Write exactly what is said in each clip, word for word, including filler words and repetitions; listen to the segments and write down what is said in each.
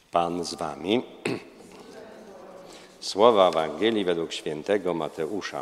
Pan z wami. Słowa Ewangelii według świętego Mateusza.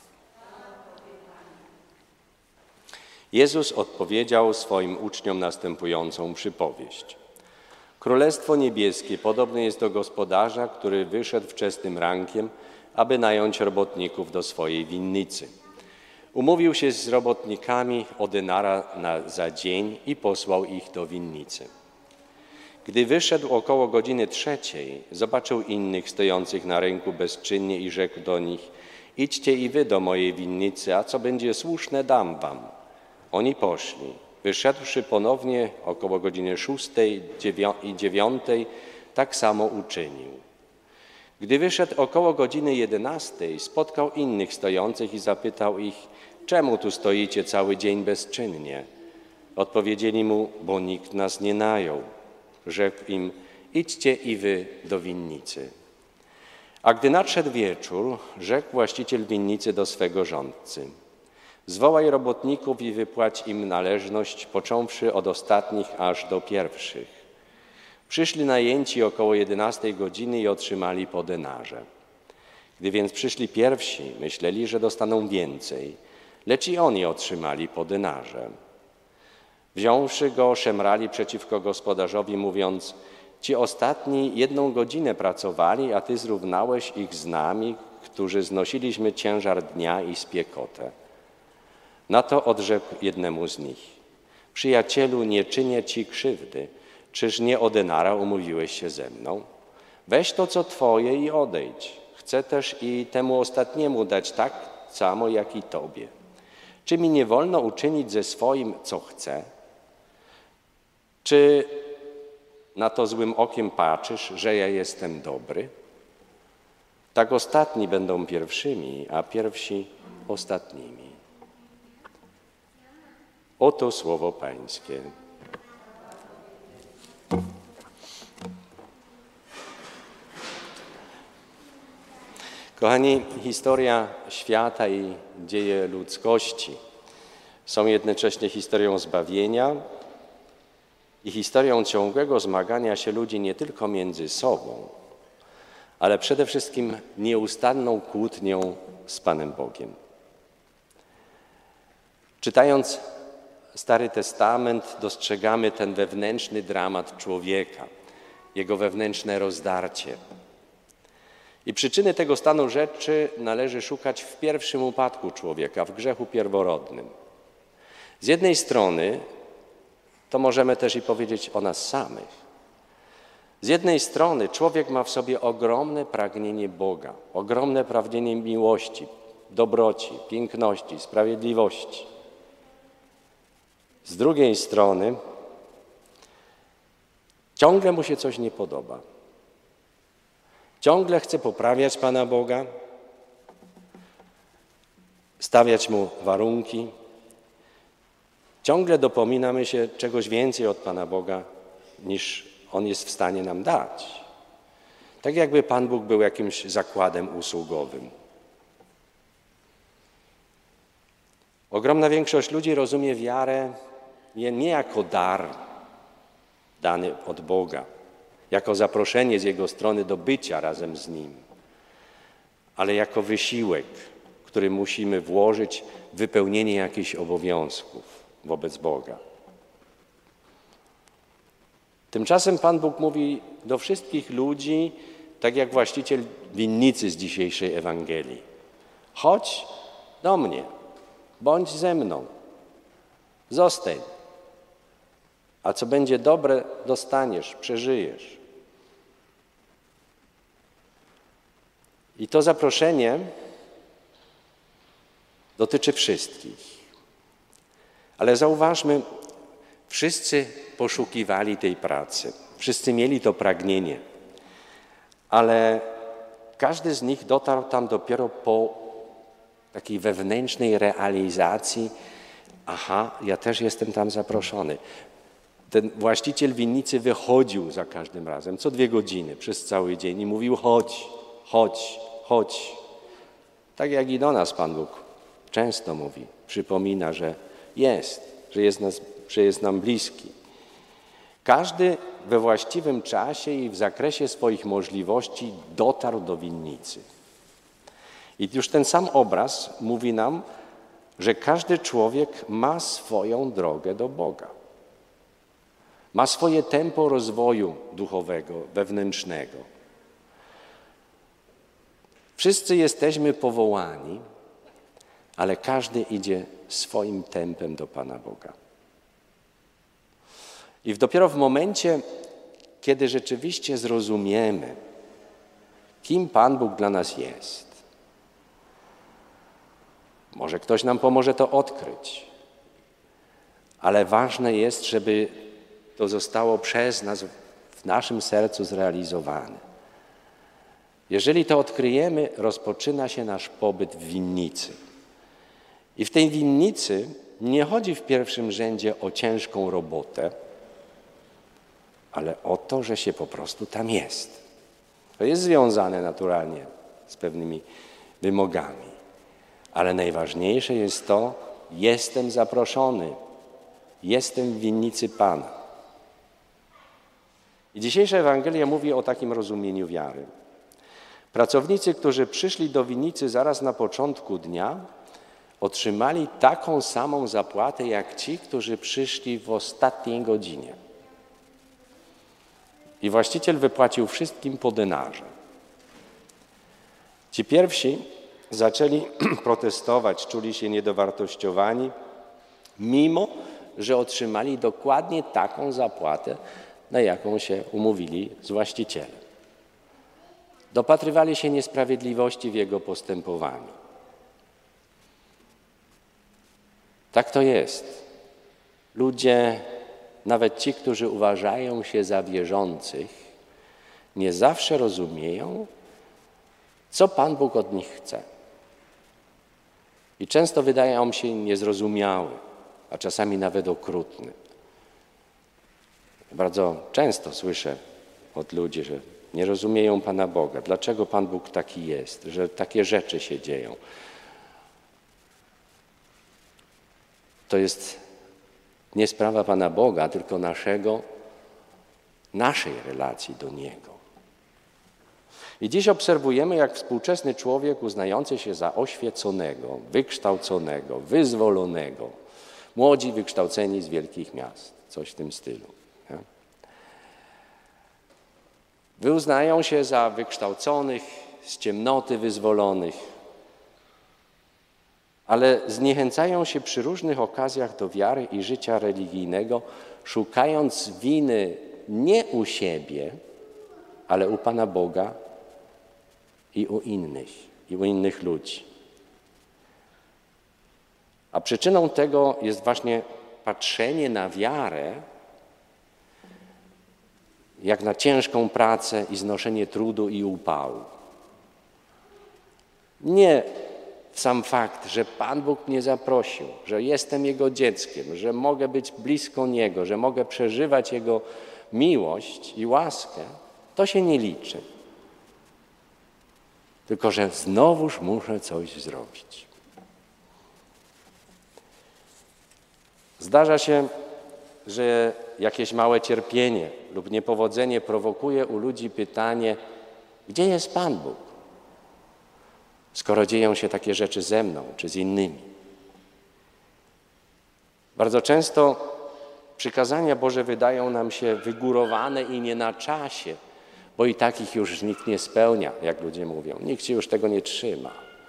Jezus odpowiedział swoim uczniom następującą przypowieść. Królestwo niebieskie podobne jest do gospodarza, który wyszedł wczesnym rankiem, aby nająć robotników do swojej winnicy. Umówił się z robotnikami o denara na, za dzień i posłał ich do winnicy. Gdy wyszedł około godziny trzeciej, zobaczył innych stojących na rynku bezczynnie i rzekł do nich: idźcie i wy do mojej winnicy, a co będzie słuszne, dam wam. Oni poszli. Wyszedłszy ponownie około godziny szóstej i dziewiątej, tak samo uczynił. Gdy wyszedł około godziny jedenastej, spotkał innych stojących i zapytał ich: czemu tu stoicie cały dzień bezczynnie? Odpowiedzieli mu: bo nikt nas nie najął. Rzekł im: idźcie i wy do winnicy. A gdy nadszedł wieczór, rzekł właściciel winnicy do swego rządcy: zwołaj robotników i wypłać im należność, począwszy od ostatnich aż do pierwszych. Przyszli najęci około jedenastej godziny i otrzymali po denarze. Gdy więc przyszli pierwsi, myśleli, że dostaną więcej, lecz i oni otrzymali po denarze. Wziąwszy go, szemrali przeciwko gospodarzowi, mówiąc: ci ostatni jedną godzinę pracowali, a ty zrównałeś ich z nami, którzy znosiliśmy ciężar dnia i spiekotę. Na to odrzekł jednemu z nich: przyjacielu, nie czynię ci krzywdy, czyż nie o denara umówiłeś się ze mną? Weź to, co twoje, i odejdź. Chcę też i temu ostatniemu dać tak samo, jak i tobie. Czy mi nie wolno uczynić ze swoim, co chcę? Czy na to złym okiem patrzysz, że ja jestem dobry? Tak ostatni będą pierwszymi, a pierwsi ostatnimi. Oto słowo Pańskie. Kochani, historia świata i dzieje ludzkości są jednocześnie historią zbawienia i historią ciągłego zmagania się ludzi nie tylko między sobą, ale przede wszystkim nieustanną kłótnią z Panem Bogiem. Czytając Stary Testament, dostrzegamy ten wewnętrzny dramat człowieka, jego wewnętrzne rozdarcie. I przyczyny tego stanu rzeczy należy szukać w pierwszym upadku człowieka, w grzechu pierworodnym. Z jednej strony to możemy też i powiedzieć o nas samych. Z jednej strony człowiek ma w sobie ogromne pragnienie Boga, ogromne pragnienie miłości, dobroci, piękności, sprawiedliwości. Z drugiej strony ciągle mu się coś nie podoba. Ciągle chce poprawiać Pana Boga, stawiać Mu warunki. Ciągle dopominamy się czegoś więcej od Pana Boga, niż On jest w stanie nam dać. Tak jakby Pan Bóg był jakimś zakładem usługowym. Ogromna większość ludzi rozumie wiarę nie jako dar dany od Boga, jako zaproszenie z Jego strony do bycia razem z Nim, ale jako wysiłek, który musimy włożyć w wypełnienie jakichś obowiązków wobec Boga. Tymczasem Pan Bóg mówi do wszystkich ludzi, tak jak właściciel winnicy z dzisiejszej Ewangelii: chodź do mnie, bądź ze mną, zostań, a co będzie dobre, dostaniesz, przeżyjesz. I to zaproszenie dotyczy wszystkich. Ale zauważmy, wszyscy poszukiwali tej pracy, wszyscy mieli to pragnienie, ale każdy z nich dotarł tam dopiero po takiej wewnętrznej realizacji: aha, ja też jestem tam zaproszony. Ten właściciel winnicy wychodził za każdym razem, co dwie godziny przez cały dzień i mówił: chodź, chodź, chodź. Tak jak i do nas Pan Bóg często mówi, przypomina, że jest, że jest, nas, że jest nam bliski. Każdy we właściwym czasie i w zakresie swoich możliwości dotarł do winnicy. I już ten sam obraz mówi nam, że każdy człowiek ma swoją drogę do Boga. Ma swoje tempo rozwoju duchowego, wewnętrznego. Wszyscy jesteśmy powołani, ale każdy idzie swoim tempem do Pana Boga. I dopiero w momencie, kiedy rzeczywiście zrozumiemy, kim Pan Bóg dla nas jest, może ktoś nam pomoże to odkryć, ale ważne jest, żeby to zostało przez nas w naszym sercu zrealizowane. Jeżeli to odkryjemy, rozpoczyna się nasz pobyt w winnicy. I w tej winnicy nie chodzi w pierwszym rzędzie o ciężką robotę, ale o to, że się po prostu tam jest. To jest związane naturalnie z pewnymi wymogami. Ale najważniejsze jest to, jestem zaproszony, jestem w winnicy Pana. I dzisiejsza Ewangelia mówi o takim rozumieniu wiary. Pracownicy, którzy przyszli do winnicy zaraz na początku dnia, otrzymali taką samą zapłatę jak ci, którzy przyszli w ostatniej godzinie. I właściciel wypłacił wszystkim po denarze. Ci pierwsi zaczęli protestować, czuli się niedowartościowani, mimo że otrzymali dokładnie taką zapłatę, na jaką się umówili z właścicielem. Dopatrywali się niesprawiedliwości w jego postępowaniu. Tak to jest. Ludzie, nawet ci, którzy uważają się za wierzących, nie zawsze rozumieją, co Pan Bóg od nich chce. I często wydają się niezrozumiałe, a czasami nawet okrutne. Bardzo często słyszę od ludzi, że nie rozumieją Pana Boga. Dlaczego Pan Bóg taki jest, że takie rzeczy się dzieją? To jest nie sprawa Pana Boga, tylko naszego, naszej relacji do Niego. I dziś obserwujemy, jak współczesny człowiek uznający się za oświeconego, wykształconego, wyzwolonego, młodzi wykształceni z wielkich miast, coś w tym stylu. Nie? Wyuznają się za wykształconych, z ciemnoty wyzwolonych, ale zniechęcają się przy różnych okazjach do wiary i życia religijnego, szukając winy nie u siebie, ale u Pana Boga i u innych, i u innych ludzi. A przyczyną tego jest właśnie patrzenie na wiarę jak na ciężką pracę i znoszenie trudu i upału. Nie sam fakt, że Pan Bóg mnie zaprosił, że jestem Jego dzieckiem, że mogę być blisko Niego, że mogę przeżywać Jego miłość i łaskę, to się nie liczy. Tylko że znowuż muszę coś zrobić. Zdarza się, że jakieś małe cierpienie lub niepowodzenie prowokuje u ludzi pytanie, gdzie jest Pan Bóg, skoro dzieją się takie rzeczy ze mną czy z innymi. Bardzo często przykazania Boże wydają nam się wygórowane i nie na czasie, bo i takich już nikt nie spełnia, jak ludzie mówią. Nikt się już tego nie trzyma.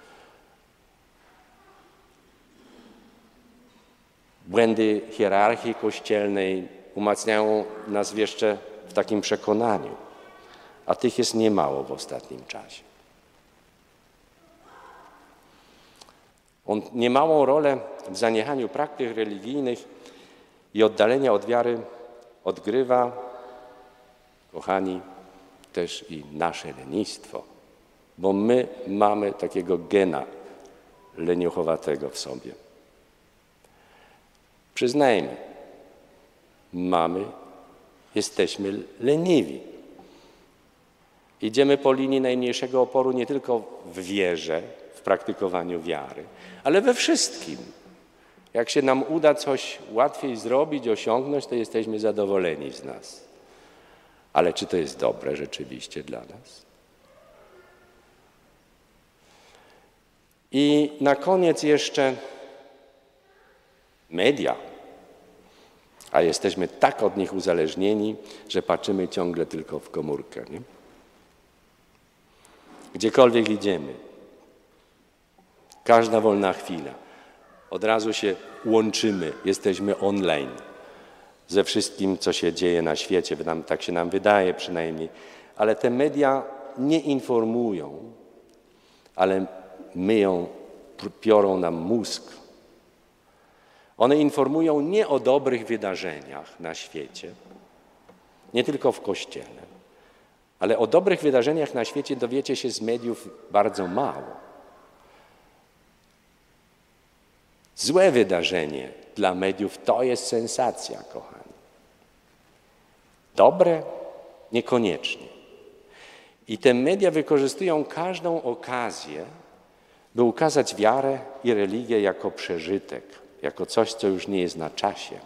Błędy hierarchii kościelnej umacniają nas jeszcze w takim przekonaniu, a tych jest niemało w ostatnim czasie. On niemałą rolę w zaniechaniu praktyk religijnych i oddalenia od wiary odgrywa, kochani, też i nasze lenistwo, bo my mamy takiego gena leniuchowatego w sobie. Przyznajmy, mamy, jesteśmy leniwi. Idziemy po linii najmniejszego oporu nie tylko w wierze, w praktykowaniu wiary, ale we wszystkim. Jak się nam uda coś łatwiej zrobić, osiągnąć, to jesteśmy zadowoleni z nas. Ale czy to jest dobre rzeczywiście dla nas? I na koniec jeszcze media. A jesteśmy tak od nich uzależnieni, że patrzymy ciągle tylko w komórkę. Nie? Gdziekolwiek idziemy, każda wolna chwila, od razu się łączymy, jesteśmy online ze wszystkim, co się dzieje na świecie, tak się nam wydaje przynajmniej. Ale te media nie informują, ale myją, piorą nam mózg. One informują nie o dobrych wydarzeniach na świecie, nie tylko w Kościele, ale o dobrych wydarzeniach na świecie dowiecie się z mediów bardzo mało. Złe wydarzenie dla mediów to jest sensacja, kochani. Dobre? Niekoniecznie. I te media wykorzystują każdą okazję, by ukazać wiarę i religię jako przeżytek, jako coś, co już nie jest na czasie.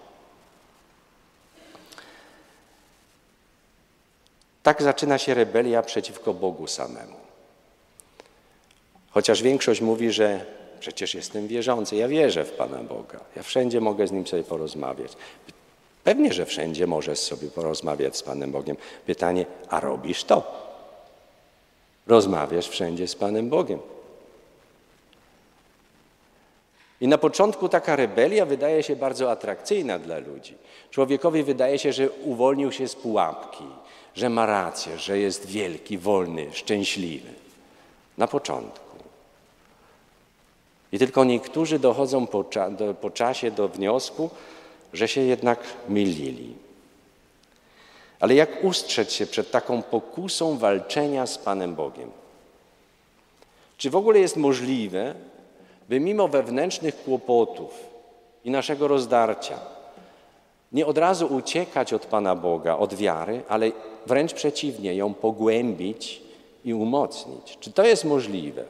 Tak zaczyna się rebelia przeciwko Bogu samemu. Chociaż większość mówi, że przecież jestem wierzący, ja wierzę w Pana Boga, ja wszędzie mogę z Nim sobie porozmawiać. Pewnie, że wszędzie możesz sobie porozmawiać z Panem Bogiem. Pytanie, a robisz to? Rozmawiasz wszędzie z Panem Bogiem. I na początku taka rebelia wydaje się bardzo atrakcyjna dla ludzi. Człowiekowi wydaje się, że uwolnił się z pułapki, że ma rację, że jest wielki, wolny, szczęśliwy. Na początku. I tylko niektórzy dochodzą po, cza do, po czasie do wniosku, że się jednak mylili. Ale jak ustrzec się przed taką pokusą walczenia z Panem Bogiem? Czy w ogóle jest możliwe, by mimo wewnętrznych kłopotów i naszego rozdarcia nie od razu uciekać od Pana Boga, od wiary, ale wręcz przeciwnie, ją pogłębić i umocnić? Czy to jest możliwe?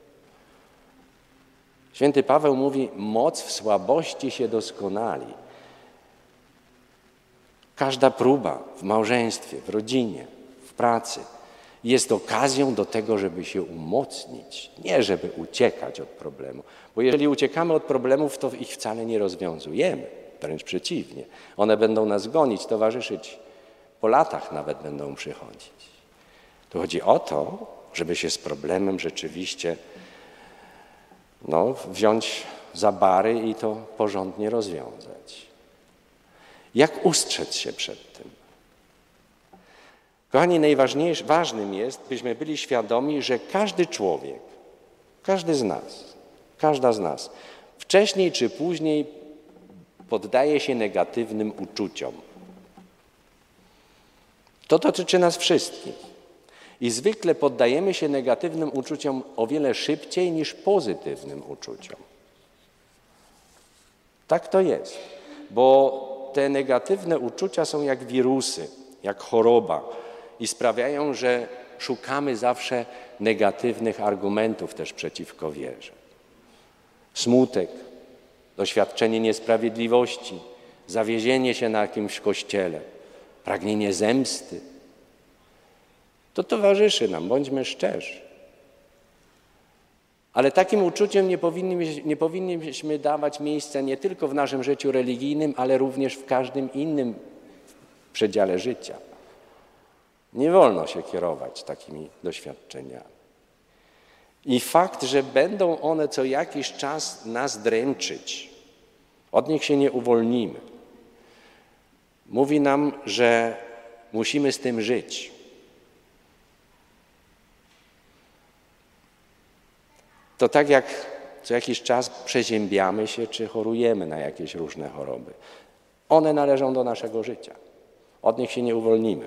Święty Paweł mówi, moc w słabości się doskonali. Każda próba w małżeństwie, w rodzinie, w pracy jest okazją do tego, żeby się umocnić, nie żeby uciekać od problemu. Bo jeżeli uciekamy od problemów, to ich wcale nie rozwiązujemy, wręcz przeciwnie. One będą nas gonić, towarzyszyć, po latach nawet będą przychodzić. Tu chodzi o to, żeby się z problemem rzeczywiście no, wziąć za bary i to porządnie rozwiązać. Jak ustrzec się przed tym? Kochani, najważniejszym, ważnym jest, byśmy byli świadomi, że każdy człowiek, każdy z nas, każda z nas, wcześniej czy później poddaje się negatywnym uczuciom. To dotyczy nas wszystkich. I zwykle poddajemy się negatywnym uczuciom o wiele szybciej niż pozytywnym uczuciom. Tak to jest, bo te negatywne uczucia są jak wirusy, jak choroba i sprawiają, że szukamy zawsze negatywnych argumentów też przeciwko wierze. Smutek, doświadczenie niesprawiedliwości, zawiezienie się na jakimś kościele, pragnienie zemsty. To towarzyszy nam, bądźmy szczerzy. Ale takim uczuciem nie powinniśmy, nie powinniśmy dawać miejsca nie tylko w naszym życiu religijnym, ale również w każdym innym przedziale życia. Nie wolno się kierować takimi doświadczeniami. I fakt, że będą one co jakiś czas nas dręczyć, od nich się nie uwolnimy. Mówi nam, że musimy z tym żyć. To tak jak co jakiś czas przeziębiamy się, czy chorujemy na jakieś różne choroby. One należą do naszego życia. Od nich się nie uwolnimy.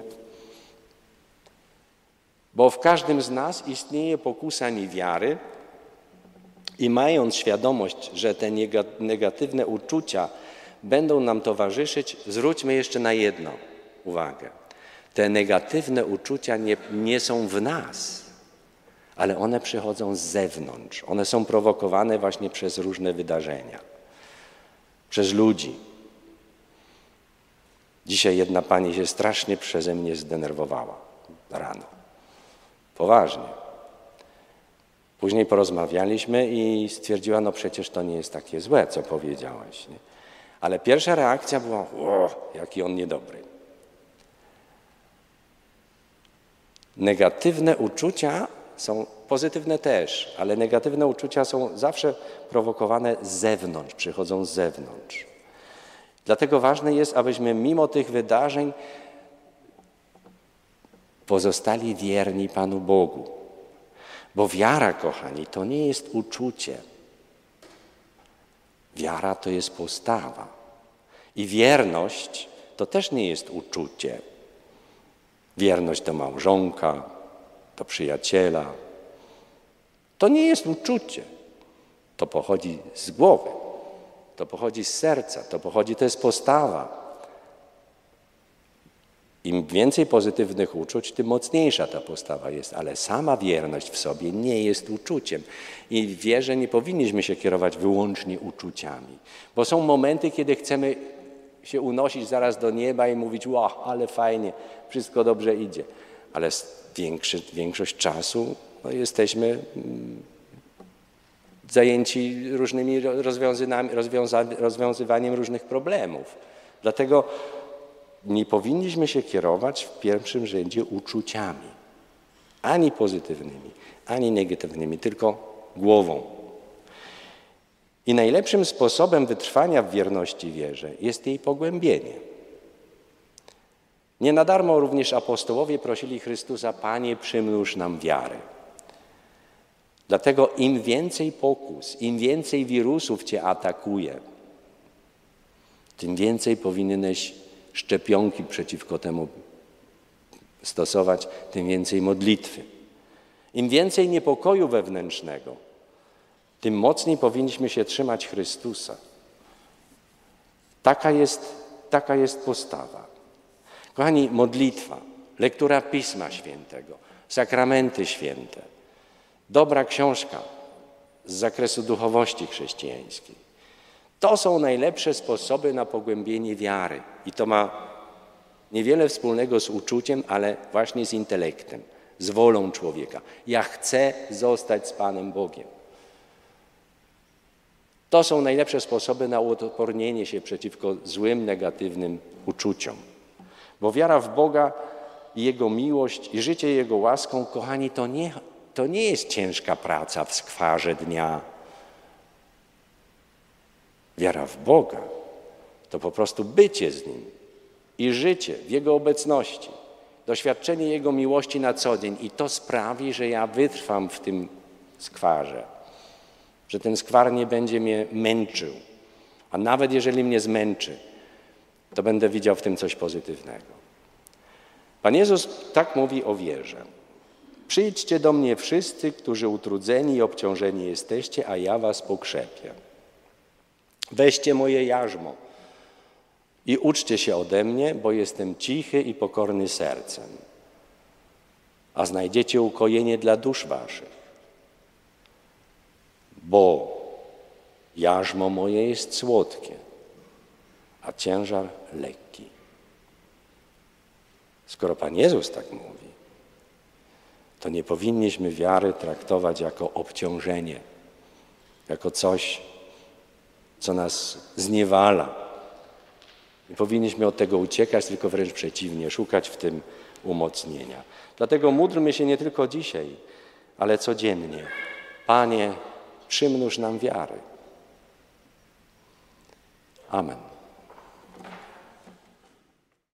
Bo w każdym z nas istnieje pokusa niewiary i mając świadomość, że te negatywne uczucia będą nam towarzyszyć, zwróćmy jeszcze na jedno uwagę. Te negatywne uczucia nie, nie są w nas, ale one przychodzą z zewnątrz. One są prowokowane właśnie przez różne wydarzenia. przez ludzi. Dzisiaj jedna pani się strasznie przeze mnie zdenerwowała rano. Poważnie. Później porozmawialiśmy i stwierdziła, no przecież to nie jest takie złe, co powiedziałaś. Nie? Ale pierwsza reakcja była, o, jaki on niedobry. Negatywne uczucia są pozytywne też, ale negatywne uczucia są zawsze prowokowane z zewnątrz, przychodzą z zewnątrz. Dlatego ważne jest, abyśmy mimo tych wydarzeń pozostali wierni Panu Bogu. Bo wiara, kochani, to nie jest uczucie. Wiara to jest postawa. I wierność to też nie jest uczucie. Wierność do małżonka, do przyjaciela. To nie jest uczucie. To pochodzi z głowy. To pochodzi z serca. To pochodzi, to jest postawa. Im więcej pozytywnych uczuć, tym mocniejsza ta postawa jest, ale sama wierność w sobie nie jest uczuciem. I w wierze nie powinniśmy się kierować wyłącznie uczuciami, bo są momenty, kiedy chcemy się unosić zaraz do nieba i mówić, wow, ale fajnie, wszystko dobrze idzie. Ale większy, większość czasu no, jesteśmy zajęci różnymi rozwiązywaniem różnych problemów. Dlatego nie powinniśmy się kierować w pierwszym rzędzie uczuciami, ani pozytywnymi, ani negatywnymi, tylko głową. I najlepszym sposobem wytrwania w wierności wierze jest jej pogłębienie. Nie na darmo również apostołowie prosili Chrystusa, Panie, przymnóż nam wiarę. Dlatego im więcej pokus, im więcej wirusów Cię atakuje, tym więcej powinieneś szczepionki przeciwko temu stosować, tym więcej modlitwy. Im więcej niepokoju wewnętrznego, tym mocniej powinniśmy się trzymać Chrystusa. Taka jest, taka jest postawa. Kochani, modlitwa, lektura Pisma Świętego, sakramenty święte, dobra książka z zakresu duchowości chrześcijańskiej. To są najlepsze sposoby na pogłębienie wiary. I to ma niewiele wspólnego z uczuciem, ale właśnie z intelektem, z wolą człowieka. Ja chcę zostać z Panem Bogiem. To są najlepsze sposoby na uodpornienie się przeciwko złym, negatywnym uczuciom. Bo wiara w Boga i Jego miłość i życie Jego łaską, kochani, to nie, to nie jest ciężka praca w skwarze dnia. Wiara w Boga to po prostu bycie z Nim i życie w Jego obecności, doświadczenie Jego miłości na co dzień. I to sprawi, że ja wytrwam w tym skwarze, że ten skwar nie będzie mnie męczył. A nawet jeżeli mnie zmęczy, to będę widział w tym coś pozytywnego. Pan Jezus tak mówi o wierze. Przyjdźcie do mnie wszyscy, którzy utrudzeni i obciążeni jesteście, a ja was pokrzepię. Weźcie moje jarzmo i uczcie się ode mnie, bo jestem cichy i pokorny sercem, a znajdziecie ukojenie dla dusz waszych. Bo jarzmo moje jest słodkie, a ciężar lekki. Skoro Pan Jezus tak mówi, to nie powinniśmy wiary traktować jako obciążenie, jako coś, co nas zniewala. Nie powinniśmy od tego uciekać, tylko wręcz przeciwnie, szukać w tym umocnienia. Dlatego módlmy się nie tylko dzisiaj, ale codziennie. Panie, przymnóż nam wiary. Amen.